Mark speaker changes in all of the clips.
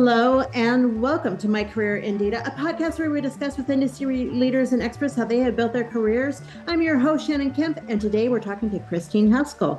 Speaker 1: Hello and welcome to My Career in Data, a podcast where we discuss with industry leaders and experts how they have built their careers. I'm your host, Shannon Kemp, and today we're talking to Christine Haskell.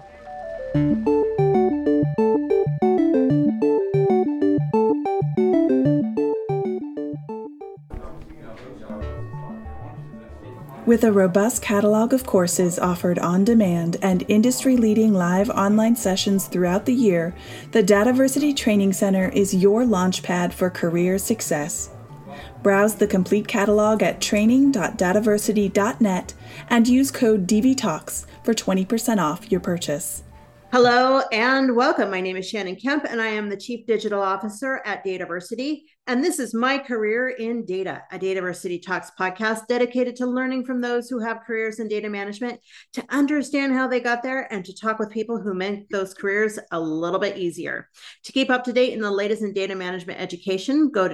Speaker 2: With a robust catalog of courses offered on demand and industry-leading live online sessions throughout the year, the Dataversity Training Center is your launchpad for career success. Browse the complete catalog at training.dataversity.net and use code DVTalks for 20% off your purchase.
Speaker 1: Hello and welcome. My name is Shannon Kemp, and I am the Chief Digital Officer at Dataversity. And this is My Career in Data, a Dataversity Talks podcast dedicated to learning from those who have careers in data management, to understand how they got there, and to talk with people who make those careers a little bit easier. To keep up to date in the latest in data management education, go to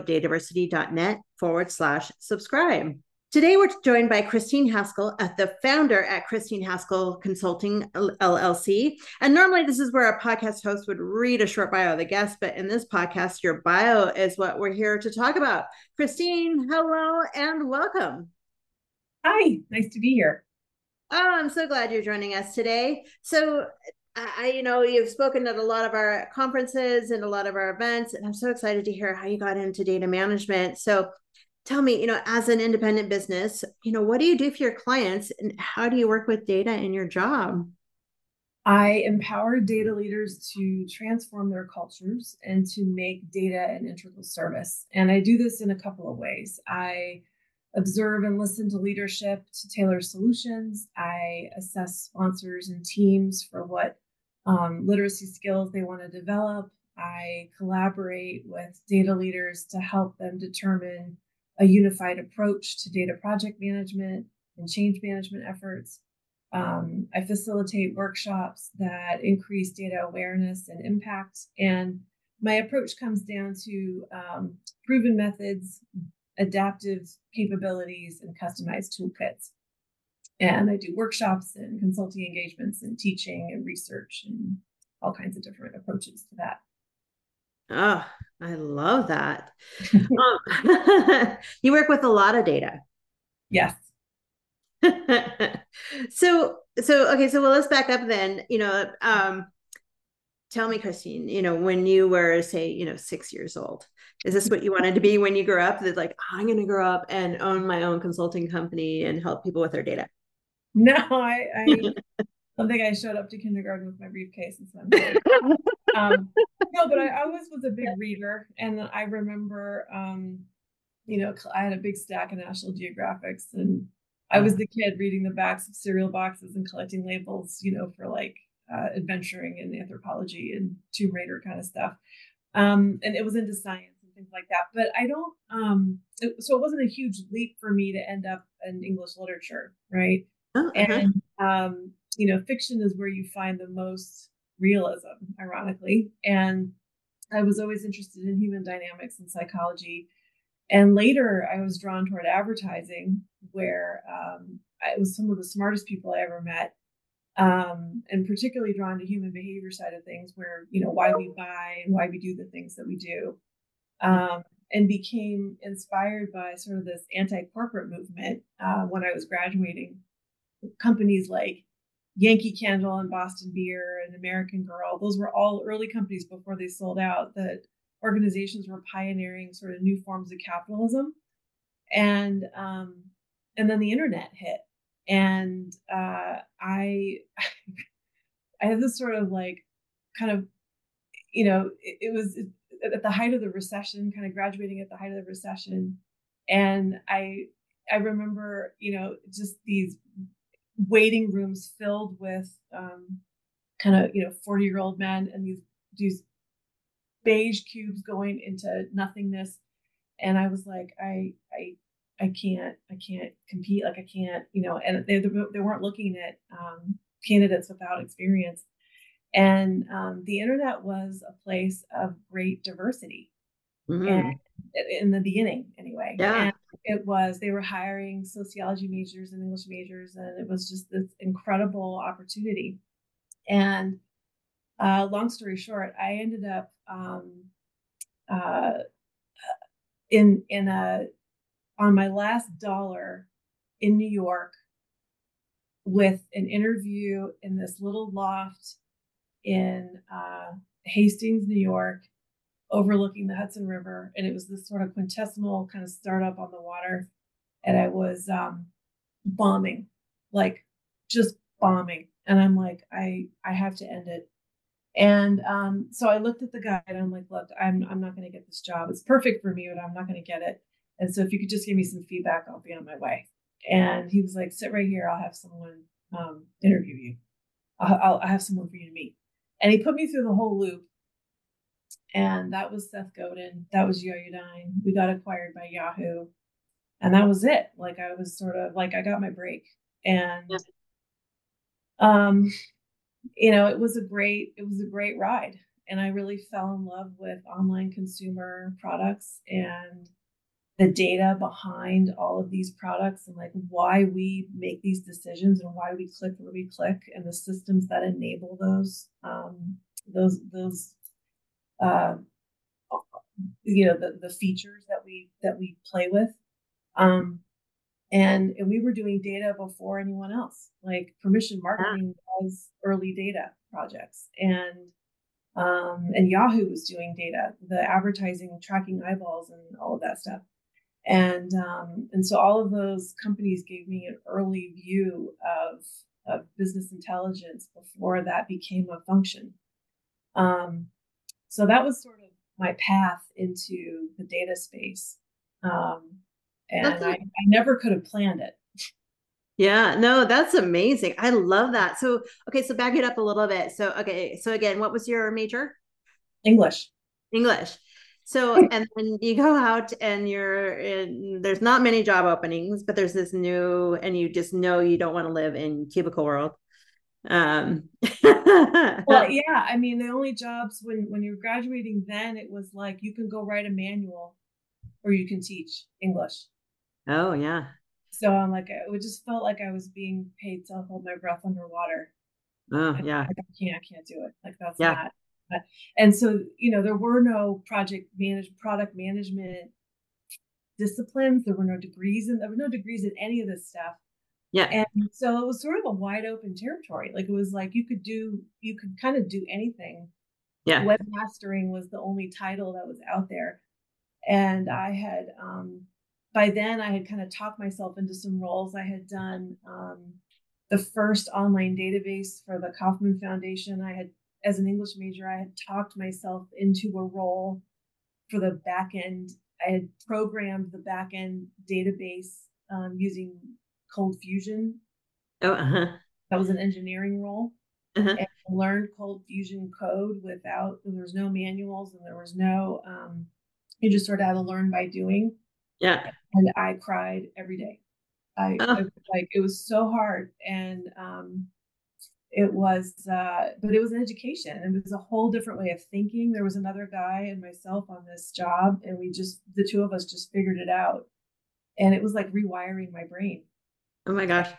Speaker 1: dataversity.net/subscribe. Today, we're joined by Christine Haskell, the founder at Christine Haskell Consulting, LLC. And normally this is where a podcast host would read a short bio of the guest, but in this podcast, your bio is what we're here to talk about. Christine, hello and welcome.
Speaker 3: Hi, nice to be here.
Speaker 1: Oh, I'm so glad you're joining us today. So, you've spoken at a lot of our conferences and a lot of our events, and I'm so excited to hear how you got into data management. So, tell me, as an independent business, what do you do for your clients and how do you work with data in your job?
Speaker 3: I empower data leaders to transform their cultures and to make data an integral service. And I do this in a couple of ways. I observe and listen to leadership to tailor solutions. I assess sponsors and teams for what literacy skills they want to develop. I collaborate with data leaders to help them determine a unified approach to data project management and change management efforts. I facilitate workshops that increase data awareness and impact. And my approach comes down to proven methods, adaptive capabilities, and customized toolkits. And I do workshops and consulting engagements and teaching and research and all kinds of different approaches to that.
Speaker 1: Oh, I love that. You work with a lot of data.
Speaker 3: Yes.
Speaker 1: So let's back up then. Tell me, Christine, when you were, say, 6 years old, is this what you wanted to be when you grew up? That like, I'm going to grow up and own my own consulting company and help people with their data.
Speaker 3: No, I don't think I showed up to kindergarten with my briefcase and stuff. No, but I always was a big reader, and I remember, I had a big stack of National Geographics, and I was the kid reading the backs of cereal boxes and collecting labels, for like adventuring and anthropology and Tomb Raider kind of stuff, and it was into science and things like that. But I don't, so it wasn't a huge leap for me to end up in English literature, right? And fiction is where you find the most realism, ironically. And I was always interested in human dynamics and psychology. And later I was drawn toward advertising, where it was some of the smartest people I ever met. And particularly drawn to human behavior side of things, where, why we buy and why we do the things that we do. And became inspired by sort of this anti-corporate movement when I was graduating. Companies like Yankee Candle and Boston Beer and American Girl, those were all early companies before they sold out, that organizations were pioneering sort of new forms of capitalism. And then the internet hit. And I had this sort of like kind of, it was at the height of the recession, kind of graduating at the height of the recession. And I remember, just these waiting rooms filled with kind of 40-year-old men, and these beige cubes going into nothingness. And I was like, I can't compete. Like I can't, and they weren't looking at candidates without experience. And the internet was a place of great diversity. Mm-hmm. And in the beginning anyway.
Speaker 1: Yeah.
Speaker 3: And they were hiring sociology majors and English majors, and it was just this incredible opportunity. And long story short, I ended up on my last dollar in New York, with an interview in this little loft in Hastings, New York, overlooking the Hudson River. And it was this sort of quintessential kind of startup on the water. And I was bombing, like just bombing. And I'm like, I have to end it. And so I looked at the guy and I'm like, look, I'm not going to get this job. It's perfect for me, but I'm not going to get it. And so if you could just give me some feedback, I'll be on my way. And he was like, sit right here. I'll have someone interview you. I'll have someone for you to meet. And he put me through the whole loop. And that was Seth Godin. That was Yoyodyne. We got acquired by Yahoo. And that was it. Like, I was sort of like, I got my break. And, it was a great ride. And I really fell in love with online consumer products and the data behind all of these products, and like why we make these decisions and why we click where we click, and the systems that enable those the features that we play with. And we were doing data before anyone else. Like, permission marketing was early data projects, and Yahoo was doing data, the advertising, tracking eyeballs, and all of that stuff. And so all of those companies gave me an early view of business intelligence before that became a function. So that was sort of my path into the data space. And I never could have planned it.
Speaker 1: Yeah, no, that's amazing. I love that. So, okay, so back it up a little bit. So again, what was your major?
Speaker 3: English.
Speaker 1: So, and then you go out and there's not many job openings, but there's this new, and you just know you don't want to live in cubicle world.
Speaker 3: Well, yeah, I mean, the only jobs when you're graduating, then it was like, you can go write a manual or you can teach English.
Speaker 1: Oh, yeah.
Speaker 3: So I'm like, it just felt like I was being paid to hold my breath underwater.
Speaker 1: Oh, yeah.
Speaker 3: I can't do it. Like, that's not. And so, there were no product management disciplines. There were no degrees in any of this stuff.
Speaker 1: Yeah.
Speaker 3: And so it was sort of a wide open territory. Like, it was like you could kind of do anything.
Speaker 1: Yeah.
Speaker 3: Webmastering was the only title that was out there. And I had, by then I had kind of talked myself into some roles. I had done the first online database for the Kauffman Foundation. As an English major, I had talked myself into a role for the back end. I had programmed the back end database using Cold Fusion.
Speaker 1: Oh,
Speaker 3: That was an engineering role. And I learned Cold Fusion code there was no manuals, and there was no, you just sort of had to learn by doing.
Speaker 1: Yeah.
Speaker 3: And I cried every day. It was so hard. And it was, but it was an education. It was a whole different way of thinking. There was another guy and myself on this job, and the two of us just figured it out. And it was like rewiring my brain.
Speaker 1: Oh my gosh.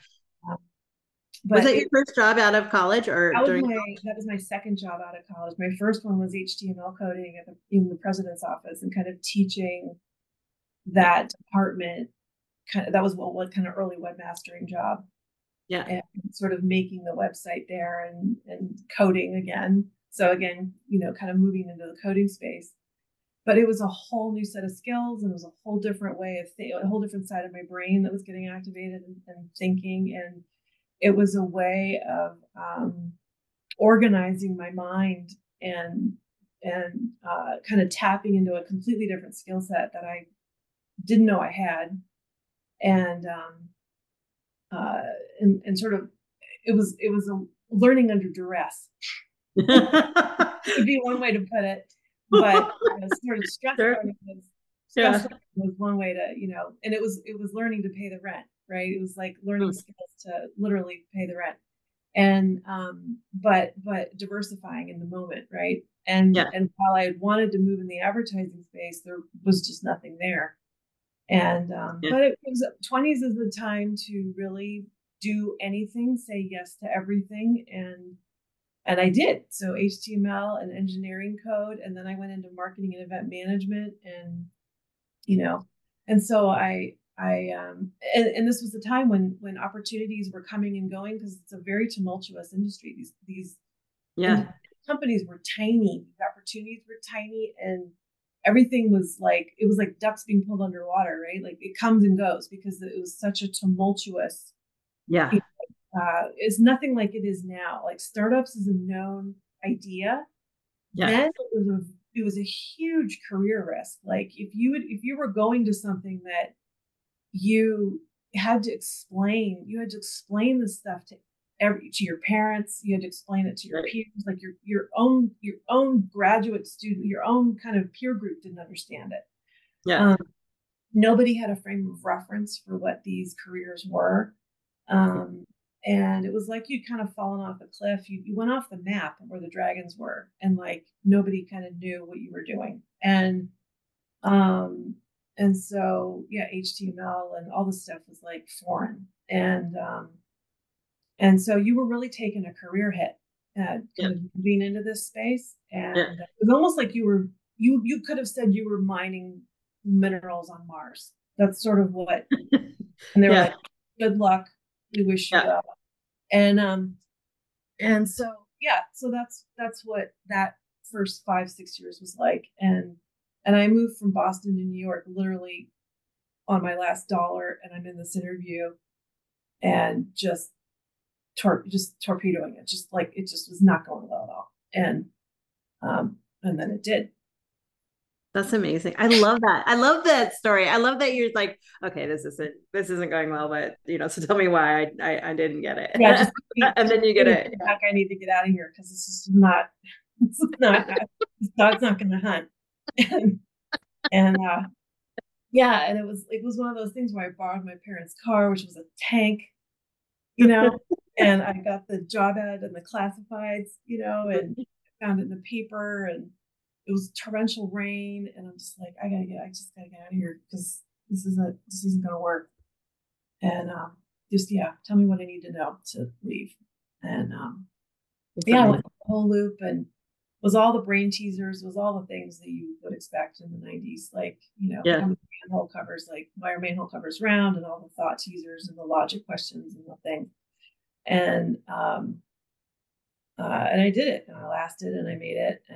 Speaker 3: But
Speaker 1: was that your first job out of college, or
Speaker 3: that was my second job out of college? My first one was HTML coding in the president's office, and kind of teaching that department. That was what kind of early webmastering job.
Speaker 1: Yeah.
Speaker 3: And sort of making the website there and coding again. So again, kind of moving into the coding space. But it was a whole new set of skills, and it was a whole different way of a whole different side of my brain that was getting activated and thinking. And it was a way of organizing my mind and kind of tapping into a completely different skill set that I didn't know I had. And sort of, it was a learning under duress. Would be one way to put it. But sort of stress was one way to, and it was learning to pay the rent, right? It was like learning skills to literally pay the rent. And but diversifying in the moment, right? And while I had wanted to move in the advertising space, there was just nothing there. And but it was 20s is the time to really do anything, say yes to everything, and I did. So HTML and engineering code, and then I went into marketing and event management, and And so and this was the time when opportunities were coming and going, because it's a very tumultuous industry. These companies were tiny, the opportunities were tiny, and everything was like, it was like ducks being pulled underwater, right? Like it comes and goes because it was such a tumultuous. It's nothing like it is now. Like startups is a known idea. Then it was a huge career risk. Like if you were going to something that you had to explain this stuff to your parents, you had to explain it to your peers, like your own graduate student, your own kind of peer group didn't understand it. Nobody had a frame of reference for what these careers were. And it was like you'd kind of fallen off a cliff. You went off the map where the dragons were, and like nobody kind of knew what you were doing. And so HTML and all this stuff was like foreign. And so you were really taking a career hit, kind of moving into this space. And it was almost like you could have said you were mining minerals on Mars. That's sort of what. And they were like, "Good luck. We wish you well." And so that's what that first 5-6 years was like. And I moved from Boston to New York literally on my last dollar, and I'm in this interview and just torpedoing it, just like it just was not going well at all. And then it did.
Speaker 1: That's amazing. I love that. I love that story. I love that you're like, okay, this isn't going well, but so tell me why I didn't get it.
Speaker 3: Yeah,
Speaker 1: and then you get it.
Speaker 3: I need to get out of here because this is not this dog's not going to hunt. And and it was one of those things where I borrowed my parents' car, which was a tank, and I got the job ad and the classifieds, and found it in the paper, and it was torrential rain, and I'm just like, I just gotta get out of here because this isn't gonna work. And tell me what I need to know to leave. And I went the whole loop, and was all the brain teasers, was all the things that you would expect in the 90s, like manhole covers, like why are manhole covers round, and all the thought teasers and the logic questions and the thing. And I did it, and I lasted, and I made it,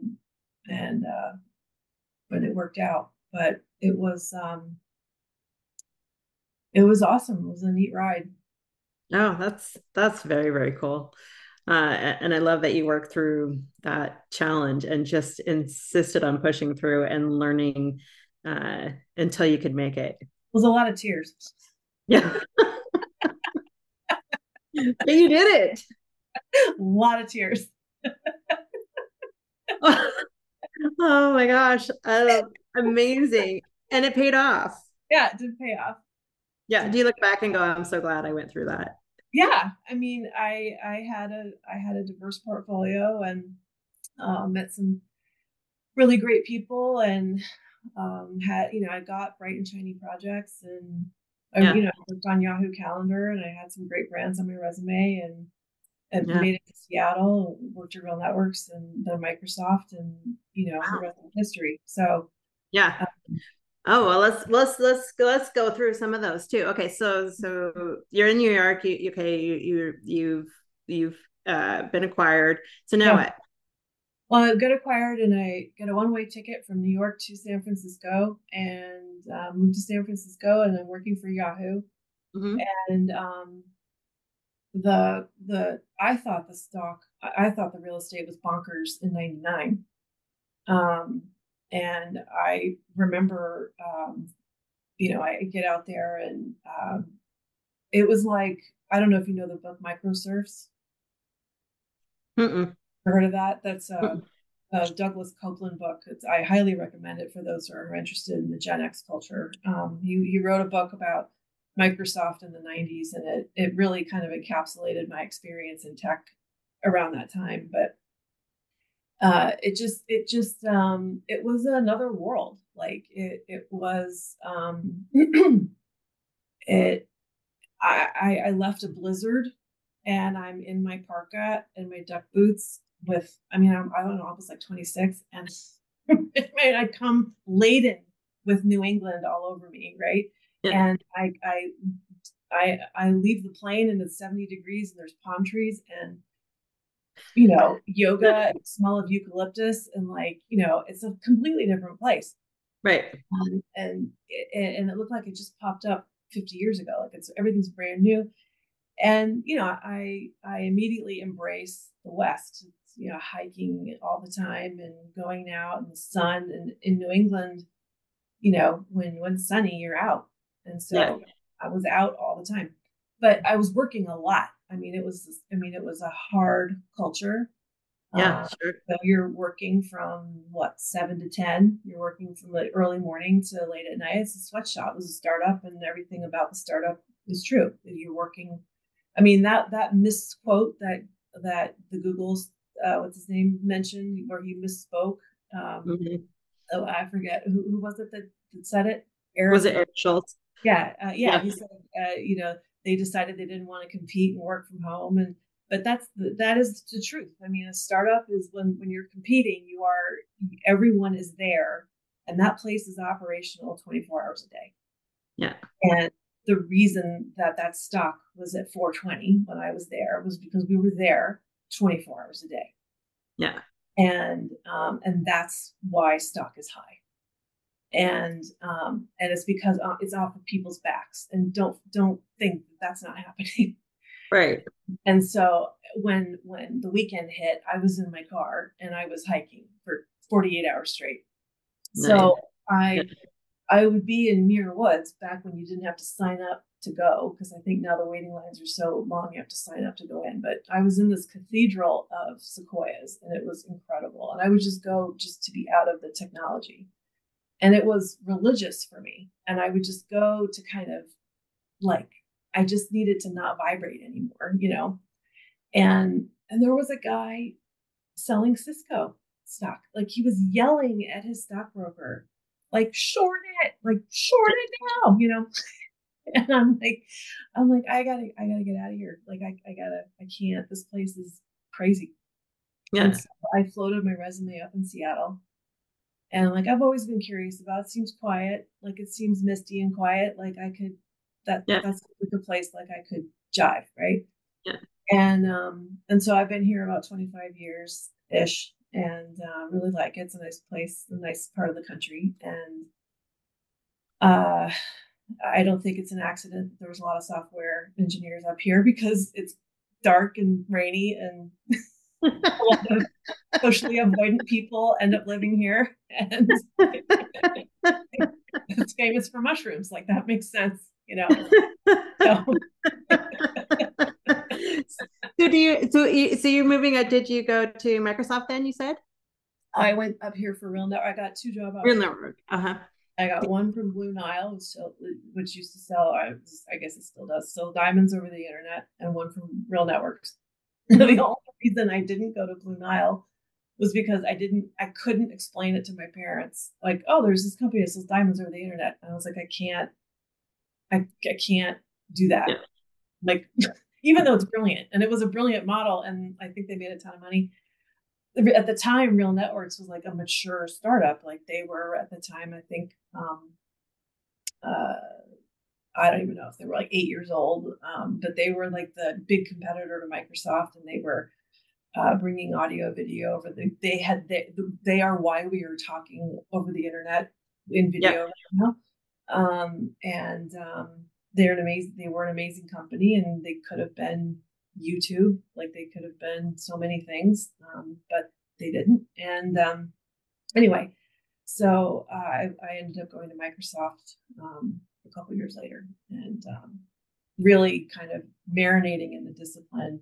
Speaker 3: but it worked out. But it was awesome. It was a neat ride.
Speaker 1: Oh, that's very, very cool. And I love that you worked through that challenge and just insisted on pushing through and learning until you could make it.
Speaker 3: It was a lot of tears.
Speaker 1: Yeah. But you did it.
Speaker 3: A lot of tears.
Speaker 1: Oh my gosh. Amazing. And it paid off.
Speaker 3: Yeah, it did pay off.
Speaker 1: Yeah. Do you look back and go, I'm so glad I went through that?
Speaker 3: Yeah. I mean, I had a diverse portfolio, and met some really great people, and I got bright and shiny projects, and I worked on Yahoo Calendar, and I had some great brands on my resume, and made it to Seattle, worked at Real Networks and then Microsoft, and the rest of history. So
Speaker 1: oh well, let's go through some of those too. Okay, so you're in New York. You've been acquired. So now what?
Speaker 3: Well, I got acquired, and I got a one-way ticket from New York to San Francisco, and moved to San Francisco, and I'm working for Yahoo.
Speaker 1: Mm-hmm.
Speaker 3: And I thought the real estate was bonkers in '99. And I remember, I get out there, and it was like, I don't know if you know the book Microserfs. Heard of that? That's a Douglas Copeland book. I highly recommend it for those who are interested in the Gen X culture. He wrote a book about Microsoft in the 90s, and it really kind of encapsulated my experience in tech around that time. But it was another world. Like it was I left a blizzard, and I'm in my parka and my duck boots with, I don't know, I was like 26, and I come laden with New England all over me, right?
Speaker 1: Yeah.
Speaker 3: And I leave the plane and it's 70 degrees and there's palm trees and yoga, and smell of eucalyptus, and it's a completely different place.
Speaker 1: Right.
Speaker 3: And it looked like it just popped up 50 years ago. Like everything's brand new. And I immediately embrace the West. Hiking all the time and going out in the sun. And in New England, when it's sunny, you're out. And so I was out all the time, but I was working a lot. It was a hard culture.
Speaker 1: Yeah, sure.
Speaker 3: So you're working from 7 to 10. You're working from the early morning to late at night. It's a sweatshop. It was a startup, and everything about the startup is true. You're working. That misquote that the Google's what's his name mentioned, where he misspoke. Oh, I forget who was it that said it.
Speaker 1: Was it Eric Schultz?
Speaker 3: Yeah. He said, they decided they didn't want to compete and work from home, but that is the truth. A startup is when you're competing, everyone is there, and that place is operational 24 hours a day.
Speaker 1: Yeah.
Speaker 3: And the reason that stock was at 420 when I was there was because we were there 24 hours a day.
Speaker 1: Yeah.
Speaker 3: And that's why stock is high. And it's because it's off of people's backs, and don't think that's not happening.
Speaker 1: Right.
Speaker 3: And so when the weekend hit, I was in my car and I was hiking for 48 hours straight. Nice. So I would be in Muir Woods back when you didn't have to sign up to go, because I think now the waiting lines are so long you have to sign up to go in. But I was in this cathedral of sequoias, and it was incredible. And I would just go just to be out of the technology. And it was religious for me. And I would just go to kind of I just needed to not vibrate anymore, And there was a guy selling Cisco stock. He was yelling at his stockbroker, short it now, And I'm like, I gotta get out of here. I can't, this place is crazy. Yeah. And so I floated my resume up in Seattle. And I've always been curious about it. Seems quiet, it seems misty and quiet. That's a place I could jive, right?
Speaker 1: Yeah.
Speaker 3: And so I've been here about 25 years ish, and really like it. It's a nice place, a nice part of the country, and I don't think it's an accident that there was a lot of software engineers up here, because it's dark and rainy, and a lot of socially avoidant people end up living here, and it's famous for mushrooms. That makes sense, So.
Speaker 1: So you're moving out. Did you go to Microsoft then, you said?
Speaker 3: I went up here for Real Network. I got 2 jobs.
Speaker 1: Real Network.
Speaker 3: I got one from Blue Nile, which used to sell, I guess it still does, sell diamonds over the internet, and one from Real Networks. The only reason I didn't go to Blue Nile was because I couldn't explain it to my parents. Oh, there's this company that sells diamonds over the internet. And I was like, I can't do that. Yeah. Even though it's brilliant, and it was a brilliant model, and I think they made a ton of money. At the time, Real Networks was a mature startup. They were at the time, I think, I don't even know if they were 8 years old, but they were the big competitor to Microsoft, and they were bringing audio, video over. They are why we are talking over the internet in video right now. They were an amazing company, and they could have been YouTube, they could have been so many things, but they didn't. And anyway, so I ended up going to Microsoft a couple of years later, and really kind of marinating in the discipline,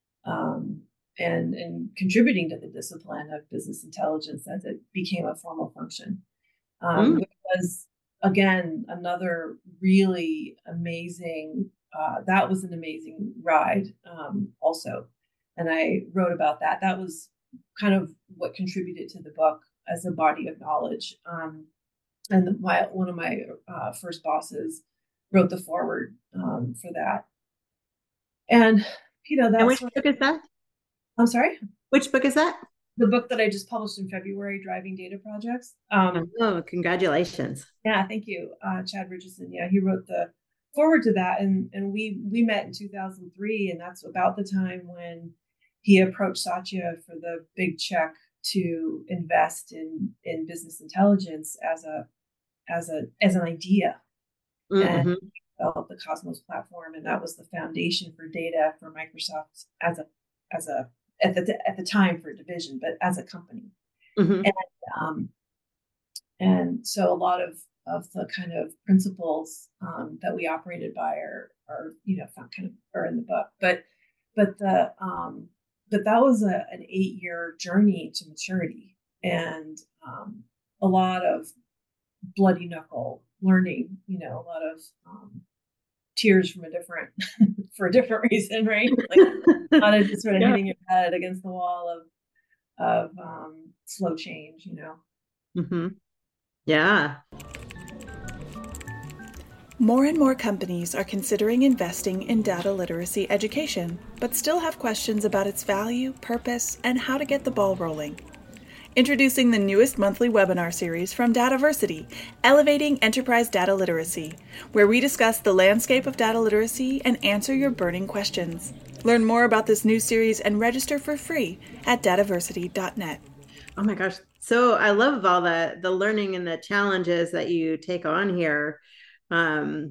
Speaker 3: and contributing to the discipline of business intelligence as it became a formal function, which was, again, another really amazing, that was an amazing ride, also. And I wrote about that. That was kind of what contributed to the book as a body of knowledge. And one of my first bosses wrote the foreword for that. And,
Speaker 1: and which book is that?
Speaker 3: I'm sorry?
Speaker 1: Which book is that?
Speaker 3: the book that I just published in February, Driving Data Projects.
Speaker 1: Oh, congratulations.
Speaker 3: Yeah, thank you. Chad Richardson. Yeah, he wrote the forward to that. And we met in 2003. And that's about the time when he approached Satya for the big check to invest in business intelligence as an idea.
Speaker 1: Mm-hmm.
Speaker 3: And developed the Cosmos platform. And that was the foundation for data for Microsoft at the time for a division, but as a company.
Speaker 1: Mm-hmm.
Speaker 3: And so a lot of the kind of principles that we operated by are kind of are in the book. But that was an 8-year journey to maturity, and a lot of bloody knuckle learning. A lot of tears from for a different reason, right? Like not just sort of hitting your head against the wall of slow change.
Speaker 1: Mm-hmm. Yeah.
Speaker 2: More and more companies are considering investing in data literacy education, but still have questions about its value, purpose, and how to get the ball rolling. Introducing the newest monthly webinar series from Dataversity, Elevating Enterprise Data Literacy, where we discuss the landscape of data literacy and answer your burning questions. Learn more about this new series and register for free at dataversity.net.
Speaker 1: Oh my gosh. So I love all the learning and the challenges that you take on here. So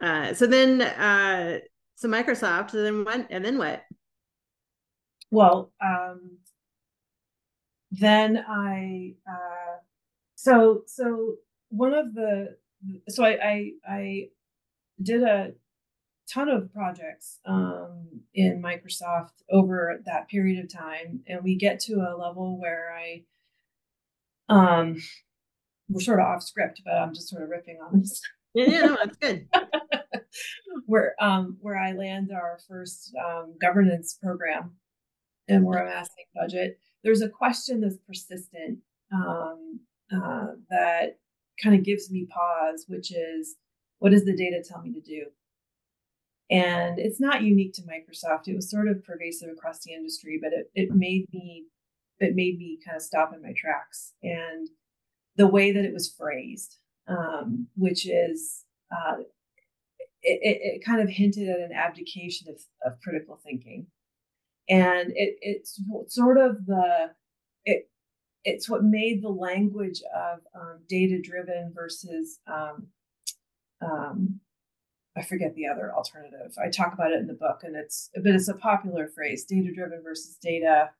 Speaker 1: Microsoft, then what?
Speaker 3: Well, then I I did a ton of projects in Microsoft over that period of time, and we get to a level where we're sort of off script, but I'm just sort of riffing on this.
Speaker 1: Yeah, no, that's good.
Speaker 3: where I land our first governance program, and we're amassing budget. There's a question that's persistent that kind of gives me pause, which is, what does the data tell me to do? And it's not unique to Microsoft. It was sort of pervasive across the industry, but it made me kind of stop in my tracks. And the way that it was phrased, which is it kind of hinted at an abdication of critical thinking. And it's sort of it's what made the language of data driven versus I forget the other alternative. I talk about it in the book, and it's a popular phrase: data driven versus data.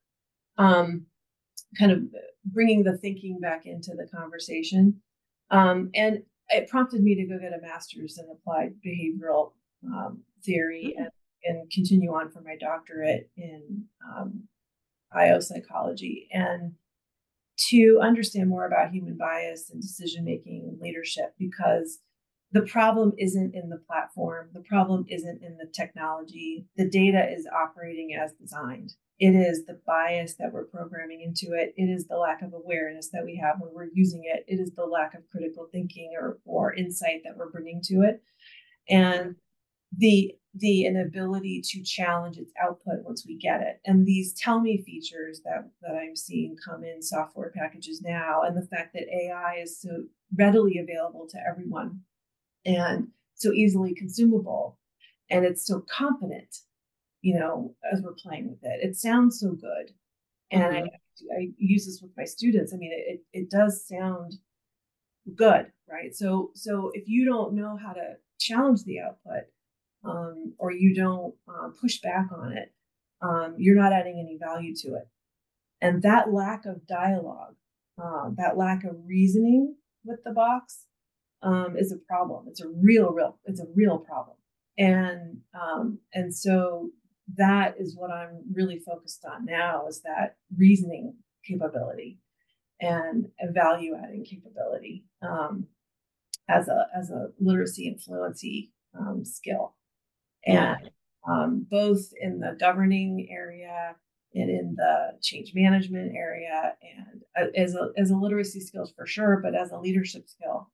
Speaker 3: Kind of bringing the thinking back into the conversation, and it prompted me to go get a master's in applied behavioral theory and continue on for my doctorate in IO psychology, and to understand more about human bias and decision making and leadership, because the problem isn't in the platform. The problem isn't in the technology. The data is operating as designed. It is the bias that we're programming into it. It is the lack of awareness that we have when we're using it. It is the lack of critical thinking or insight that we're bringing to it. And the inability to challenge its output once we get it. And these tell me features that I'm seeing come in software packages now, and the fact that AI is so readily available to everyone and so easily consumable, and it's so competent, as we're playing with it. It sounds so good. And I use this with my students. I mean, it does sound good, right? So if you don't know how to challenge the output, or you don't push back on it, you're not adding any value to it. And that lack of dialogue, that lack of reasoning with the box is a problem. It's a real problem. And so that is what I'm really focused on now, is that reasoning capability and a value adding capability as a literacy and fluency skill. And both in the governing area and in the change management area, and as a literacy skills for sure, but as a leadership skill.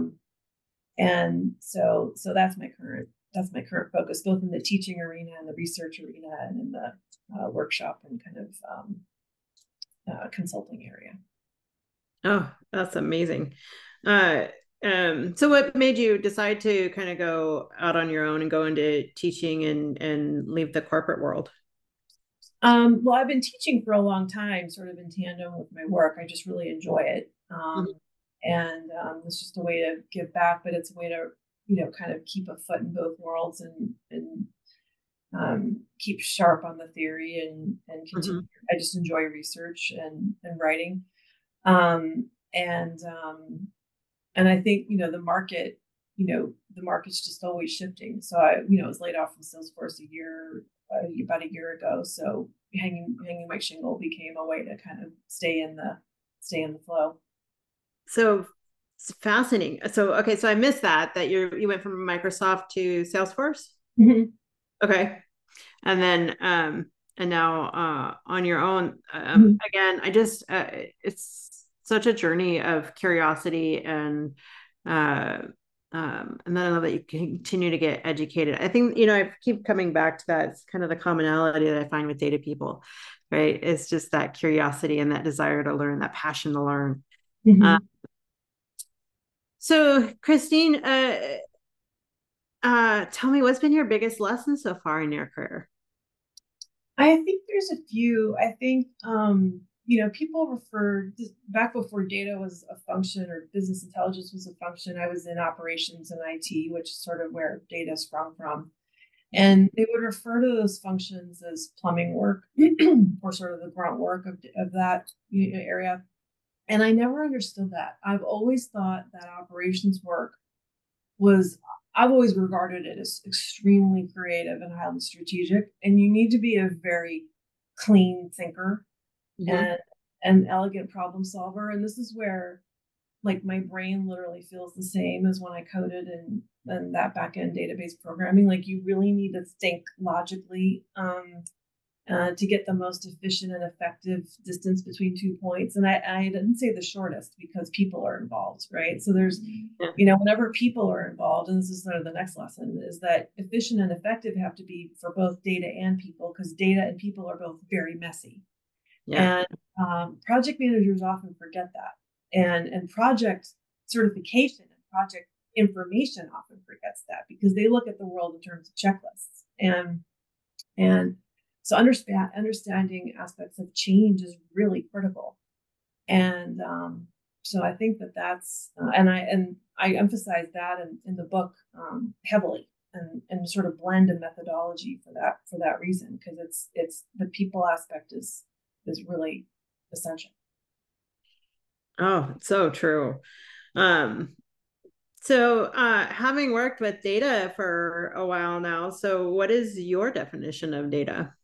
Speaker 3: And so that's my current focus, both in the teaching arena and the research arena, and in the workshop and kind of consulting area.
Speaker 1: Oh, that's amazing. Uh, so what made you decide to kind of go out on your own and go into teaching and leave the corporate world?
Speaker 3: Well, I've been teaching for a long time, sort of in tandem with my work. I just really enjoy it.
Speaker 1: Mhm.
Speaker 3: And it's just a way to give back, but it's a way to, kind of keep a foot in both worlds and keep sharp on the theory and continue.
Speaker 1: Mhm.
Speaker 3: I just enjoy research and writing. Um, and um, and I think, the market's just always shifting. So I was laid off from Salesforce about a year ago. So hanging my shingle became a way to kind of stay in the flow.
Speaker 1: So it's fascinating. So okay, so I missed that you went from Microsoft to Salesforce.
Speaker 3: Mhm.
Speaker 1: Okay, and then and now on your own.
Speaker 3: Mhm.
Speaker 1: Again, I just it's such a journey of curiosity uh and then I love that you continue to get educated. I think, I keep coming back to that. It's kind of the commonality that I find with data people, right? It's just that curiosity and that desire to learn, that passion to learn. Uh,
Speaker 3: Mhm.
Speaker 1: so Christine, tell me, what's been your biggest lesson so far in your career?
Speaker 3: I think there's a few. I think people referred back before data was a function or business intelligence was a function. I was in operations and IT, which is sort of where data sprung from. And they would refer to those functions as plumbing work or sort of the grunt work of that area. And I never understood that. I've always thought that operations work was, I've always regarded it as extremely creative and highly strategic. And you need to be a very clean thinker
Speaker 1: Mm-hmm.
Speaker 3: and an elegant problem solver. And this is where like my brain literally feels the same as when I coded and that backend database programming. Like you really need to think logically to get the most efficient and effective distance between 2 points. And I didn't say the shortest because people are involved, right? So there's,
Speaker 1: Yeah.
Speaker 3: whenever people are involved, and this is sort of the next lesson, is that efficient and effective have to be for both data and people because data and people are both very messy.
Speaker 1: Yeah.
Speaker 3: And project managers often forget that. And project certification and project information often forgets that because they look at the world in terms of checklists. And so understanding aspects of change is really critical. And so I think that's and I emphasize that in the book heavily and sort of blend a methodology for that reason because it's the people aspect is really essential.
Speaker 1: Oh, it's so true. Um, so having worked with data for a while now, so what is your definition of data?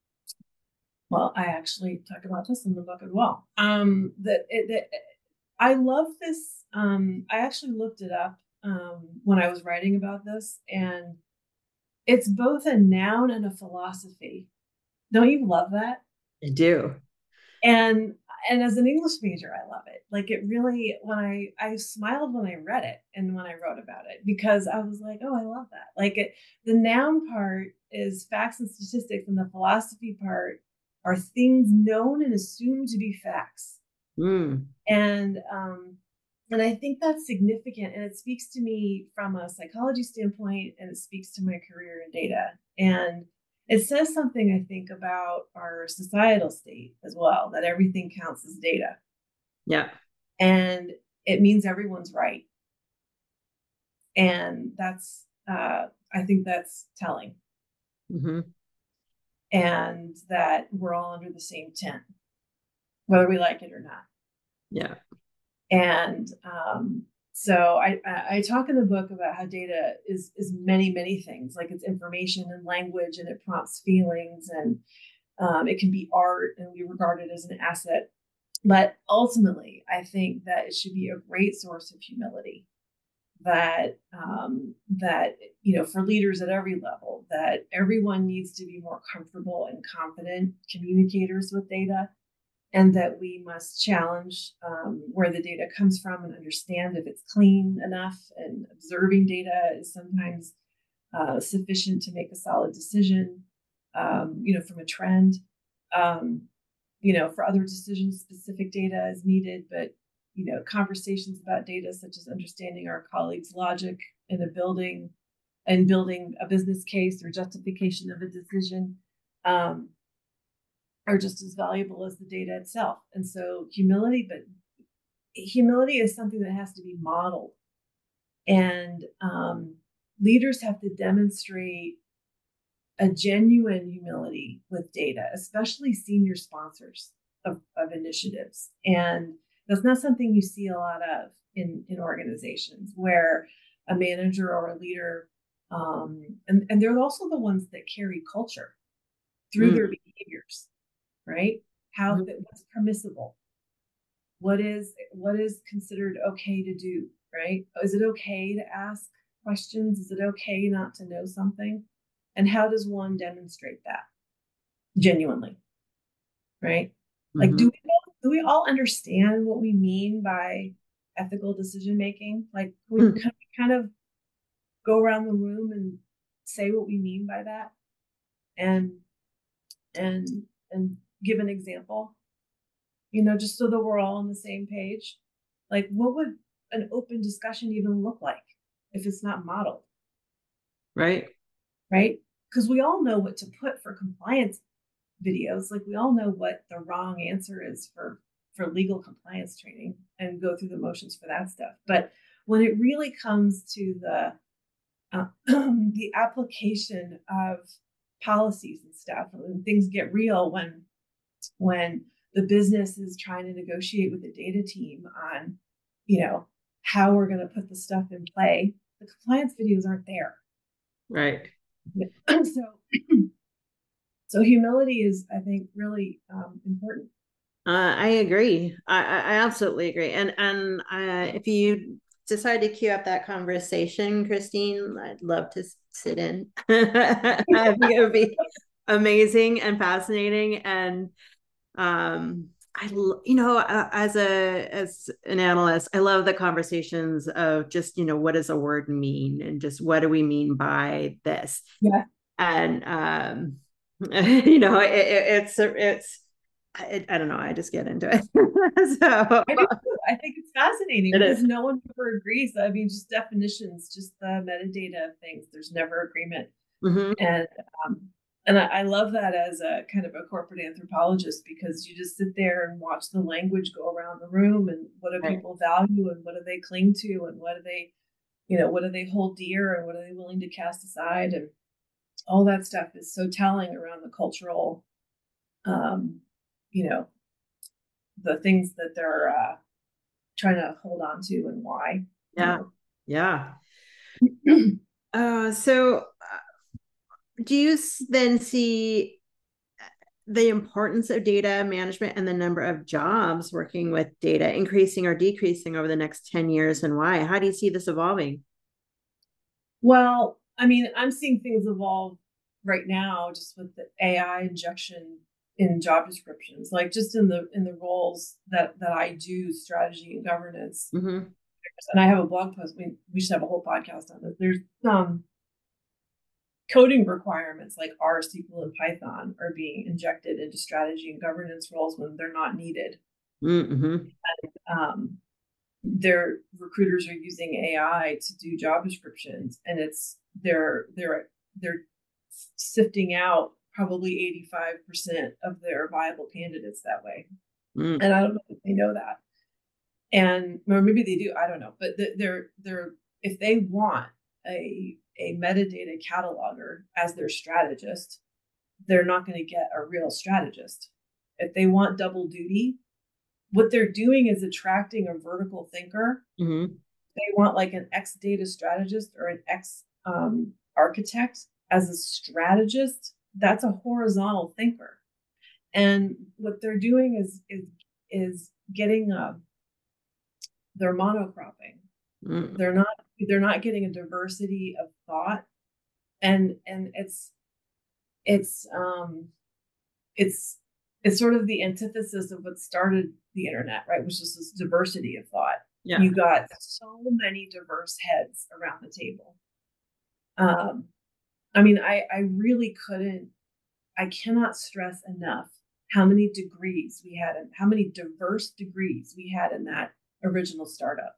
Speaker 3: Well, I actually talk about this in the book as well. That I love this. I actually looked it up when I was writing about this, and it's both a noun and a philosophy. Don't you love that?
Speaker 1: I do.
Speaker 3: And and as an English major, I love it. Like it really when I smiled when I read it and when I wrote about it because I was like, oh, I love that. The noun part is facts and statistics, and the philosophy part are things known and assumed to be facts.
Speaker 1: Mm,
Speaker 3: And and I think that's significant, and it speaks to me from a psychology standpoint, and it speaks to my career in data. And it says something, I think, about our societal state as well, that everything counts as data.
Speaker 1: yeah.
Speaker 3: And it means everyone's right. And I think that's telling.
Speaker 1: Hmm.
Speaker 3: And that we're all under the same tent, whether we like it or not.
Speaker 1: Yeah.
Speaker 3: And so I talk in the book about how data is many things, like it's information and language, and it prompts feelings, and it can be art, and we regard it as an asset. But ultimately, I think that it should be a great source of humility. That for leaders at every level, that everyone needs to be more comfortable and confident communicators with data, and that we must challenge where the data comes from and understand if it's clean enough. And observing data is sometimes sufficient to make a solid decision, from a trend. Um, for other decisions, specific data is needed, but, conversations about data, such as understanding our colleagues' logic in a building and building a business case or justification of a decision, are just as valuable as the data itself. And so humility is something that has to be modeled. And leaders have to demonstrate a genuine humility with data, especially senior sponsors of initiatives. And that's not something you see a lot of in organizations, where a manager or a leader, and they're also the ones that carry culture through their behaviors, right? What's permissible? What is considered okay to do, right? Is it okay to ask questions? Is it okay not to know something? And how does one demonstrate that genuinely, right? Like, do we all understand what we mean by ethical decision making? Like, we kind of go around the room and say what we mean by that, and give an example, just so that we're all on the same page. Like, what would an open discussion even look like if it's not modeled?
Speaker 1: Right.
Speaker 3: Because we all know what to put for compliance videos. Like, we all know what the wrong answer is for legal compliance training, and go through the motions for that stuff. But when it really comes to the application of policies and stuff, and things get real, when the business is trying to negotiate with the data team on, how we're going to put the stuff in play, the compliance videos aren't there.
Speaker 1: Right.
Speaker 3: So humility is, I think, really important.
Speaker 1: I agree. I absolutely agree. And if you decide to queue up that conversation, Christine, I'd love to sit in. I think it would be amazing and fascinating. And as an analyst, I love the conversations of just, what does a word mean, and just what do we mean by this?
Speaker 3: Yeah.
Speaker 1: And it's I don't know. I just get into it. So
Speaker 3: I think it's fascinating because no one ever agrees. I mean, just definitions, just the metadata of things. There's never agreement. And I love that as a kind of a corporate anthropologist, because you just sit there and watch the language go around the room, and what do people value, and what do they cling to, and what do they hold dear, and what are they willing to cast aside, and all that stuff is so telling around the cultural, the things that they're trying to hold on to, and why.
Speaker 1: Yeah. So do you then see the importance of data management and the number of jobs working with data increasing or decreasing over the next 10 years, and why? How do you see this evolving?
Speaker 3: Well, I mean, I'm seeing things evolve right now just with the AI injection in job descriptions, like just in the roles that I do, strategy and governance. And I have a blog post. We should have a whole podcast on this. There's coding requirements like R, SQL, and Python are being injected into strategy and governance roles when they're not needed. And, their recruiters are using AI to do job descriptions, and they're sifting out probably 85% of their viable candidates that way. And I don't know if they know that, or maybe they do. I don't know, but they're if they want a metadata cataloger as their strategist, they're not going to get a real strategist. If they want double duty, what they're doing is attracting a vertical thinker. They want like an X data strategist or an X architect as a strategist. That's a horizontal thinker. And what they're doing is getting they're monocropping. They're not getting a diversity of thought, and it's sort of the antithesis of what started the internet, right? Which is this diversity of thought. Yeah. You got so many diverse heads around the table. I mean, I really I cannot stress enough how many degrees we had and how many diverse degrees we had in that original startup.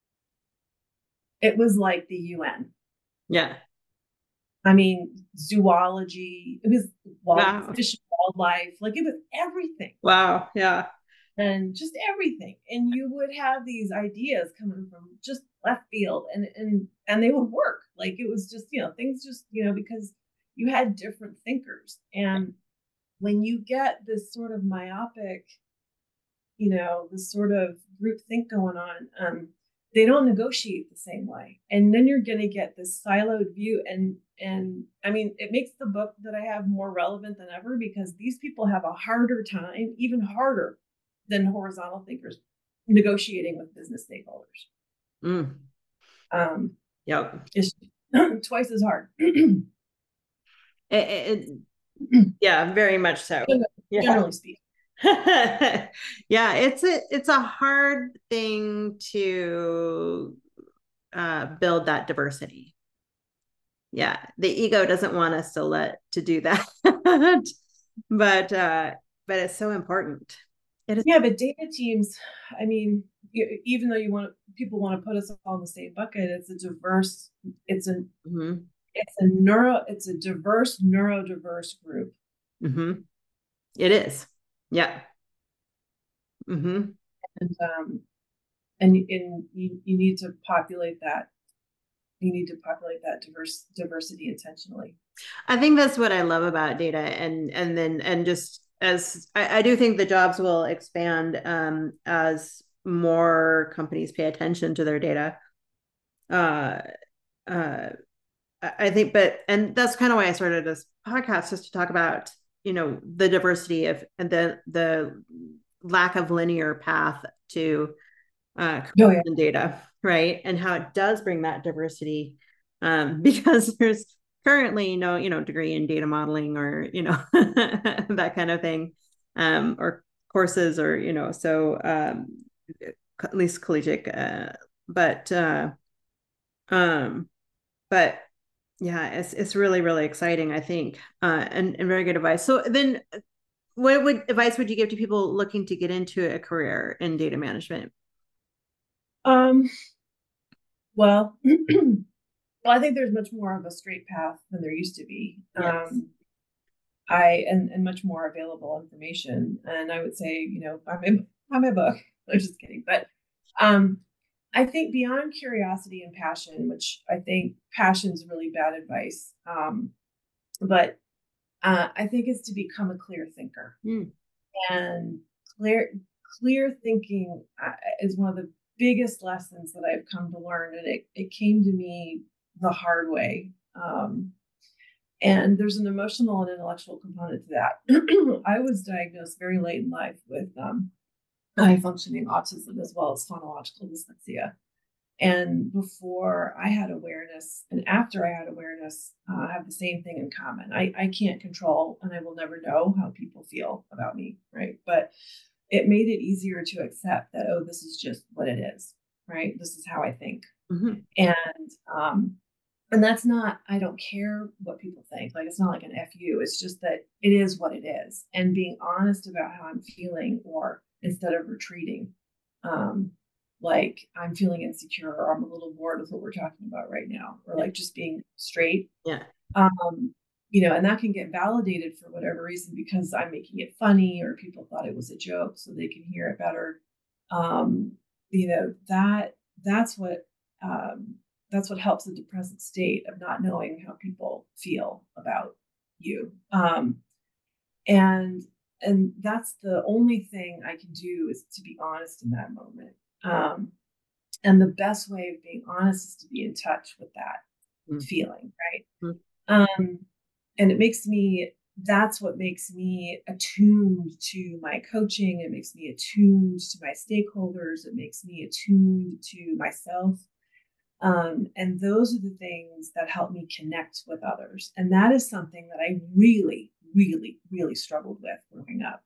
Speaker 3: It was like the UN.
Speaker 1: Yeah.
Speaker 3: I mean, zoology, it was
Speaker 1: Wow.
Speaker 3: fish and wildlife, like it was everything.
Speaker 1: Wow. Yeah.
Speaker 3: And just everything. And you would have these ideas coming from just left field and they would work. Like it was just, things just, because you had different thinkers. And when you get this sort of myopic, this sort of group think going on, they don't negotiate the same way. And then you're going to get this siloed view. And I mean, it makes the book that I have more relevant than ever because these people have a harder time, even harder than horizontal thinkers, negotiating with business stakeholders.
Speaker 1: Yep.
Speaker 3: It's twice as hard.
Speaker 1: Yeah, very much so.
Speaker 3: Generally speaking.
Speaker 1: Yeah, it's a hard thing to build that diversity. Yeah, the ego doesn't want us to do that, but it's so important.
Speaker 3: Yeah, but data teams, I mean, even though people want to put us all in the same bucket, it's a diverse neurodiverse group.
Speaker 1: It is. Yeah.
Speaker 3: And you need to populate that. You need to populate that diversity intentionally.
Speaker 1: I think that's what I love about data, and just as I do think the jobs will expand as more companies pay attention to their data. I think, and that's kind of why I started this podcast, just to talk about, the diversity of and the lack of linear path to data, right? And how it does bring that diversity, because there's currently no, degree in data modeling or, that kind of thing, or courses or, so at least collegiate, but yeah, it's really, really exciting, I think, and very good advice. So then what advice would you give to people looking to get into a career in data management?
Speaker 3: Well, I think there's much more of a straight path than there used to be. Yes. And much more available information. And I would say, I'm my book. I'm just kidding. But I think beyond curiosity and passion, which I think passion is really bad advice. But I think it's to become a clear thinker. And clear thinking is one of the biggest lessons that I've come to learn. And it came to me the hard way. And there's an emotional and intellectual component to that. I was diagnosed very late in life with high functioning autism as well as phonological dyslexia. And before I had awareness and after I had awareness, I have the same thing in common. I can't control and I will never know how people feel about me, right? But it made it easier to accept that, oh, this is just what it is, right? This is how I think. And that's not, I don't care what people think. Like, it's not like an FU. It's just that it is what it is. And being honest about how I'm feeling, or instead of retreating, like I'm feeling insecure or I'm a little bored with what we're talking about right now, or like just being straight.
Speaker 1: Yeah.
Speaker 3: And that can get validated for whatever reason because I'm making it funny or people thought it was a joke so they can hear it better. That's what helps the depressive state of not knowing how people feel about you. And that's the only thing I can do is to be honest in that moment. And the best way of being honest is to be in touch with that feeling, right? And that's what makes me attuned to my coaching. It makes me attuned to my stakeholders. It makes me attuned to myself. And those are the things that help me connect with others. And that is something that I really, really, really struggled with growing up.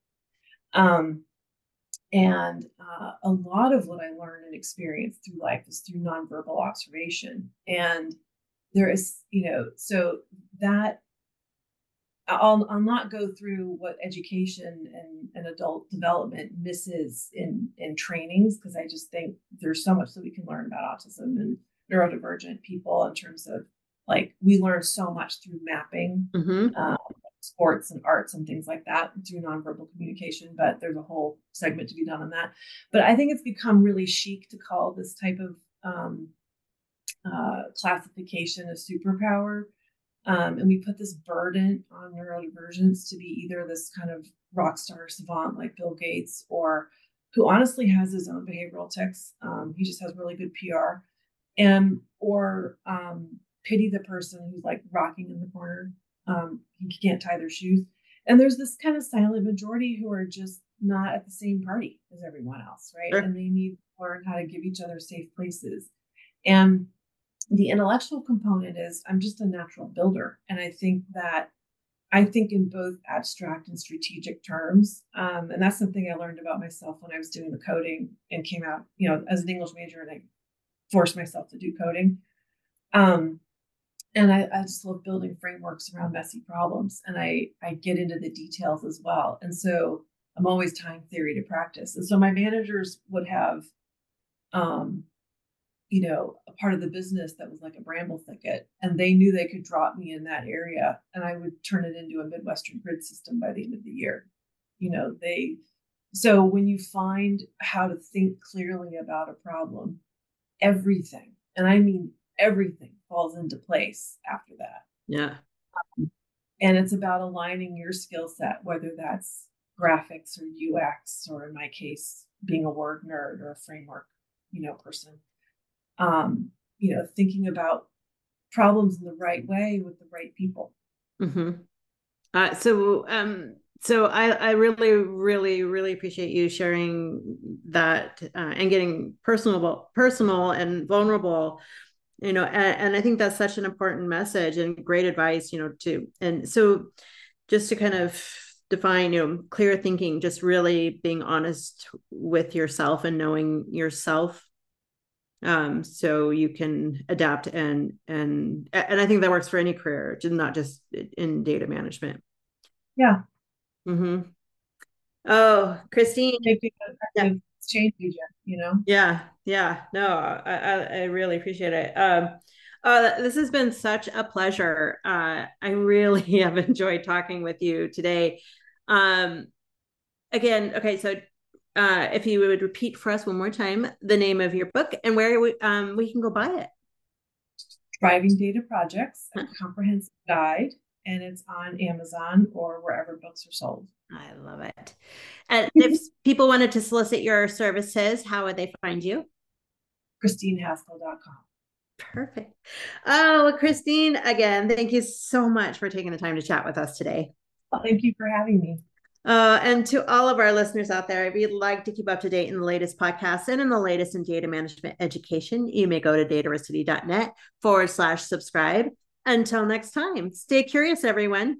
Speaker 3: And a lot of what I learned and experienced through life is through nonverbal observation. And there is, so that I'll not go through what education and adult development misses in trainings, because I just think there's so much that we can learn about autism and neurodivergent people in terms of, like, we learn so much through mapping, sports and arts and things like that through nonverbal communication, but there's a whole segment to be done on that. But I think it's become really chic to call this type of classification a superpower. And we put this burden on neurodivergents to be either this kind of rock star savant like Bill Gates, or who honestly has his own behavioral tics. He just has really good PR, or pity the person who's like rocking in the corner. He can't tie their shoes. And there's this kind of silent majority who are just not at the same party as everyone else, right? Sure. And they need to learn how to give each other safe places. And the intellectual component is, I'm just a natural builder. And I think in both abstract and strategic terms. And that's something I learned about myself when I was doing the coding and came out, as an English major, and I forced myself to do coding. And I just love building frameworks around messy problems. And I get into the details as well. And so I'm always tying theory to practice. And so my managers would have, a part of the business that was like a bramble thicket, and they knew they could drop me in that area and I would turn it into a Midwestern grid system by the end of the year. So when you find how to think clearly about a problem, everything, and I mean everything, falls into place after that.
Speaker 1: Yeah.
Speaker 3: And it's about aligning your skill set, whether that's graphics or UX, or in my case, being a word nerd or a framework, person. Thinking about problems in the right way with the right people.
Speaker 1: Mm-hmm. So I really, really, really appreciate you sharing that and getting personal and vulnerable, and I think that's such an important message and great advice, too. And so just to kind of define, clear thinking, just really being honest with yourself and knowing yourself, so you can adapt and I think that works for any career, not just in data management.
Speaker 3: Yeah.
Speaker 1: Mm-hmm. Oh, Christine.
Speaker 3: It's changed agent,
Speaker 1: Yeah. No, I really appreciate it. This has been such a pleasure. I really have enjoyed talking with you today. Again, okay, so if you would repeat for us one more time the name of your book and where we can go buy it.
Speaker 3: Driving Data Projects, a comprehensive guide, and it's on Amazon or wherever books are sold.
Speaker 1: I love it. And if people wanted to solicit your services, how would they find you?
Speaker 3: ChristineHaskell.com.
Speaker 1: Perfect. Oh, well, Christine, again, thank you so much for taking the time to chat with us today.
Speaker 3: Well, thank you for having me.
Speaker 1: And to all of our listeners out there, if you'd like to keep up to date in the latest podcasts and in the latest in data management education, you may go to dataversity.net/subscribe. Until next time, stay curious, everyone.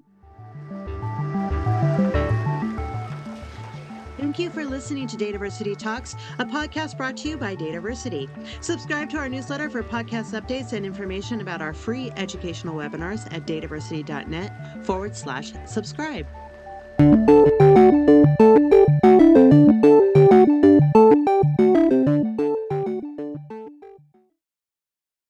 Speaker 1: Thank you for listening to Dataversity Talks, a podcast brought to you by Dataversity. Subscribe to our newsletter for podcast updates and information about our free educational webinars at dataversity.net/subscribe.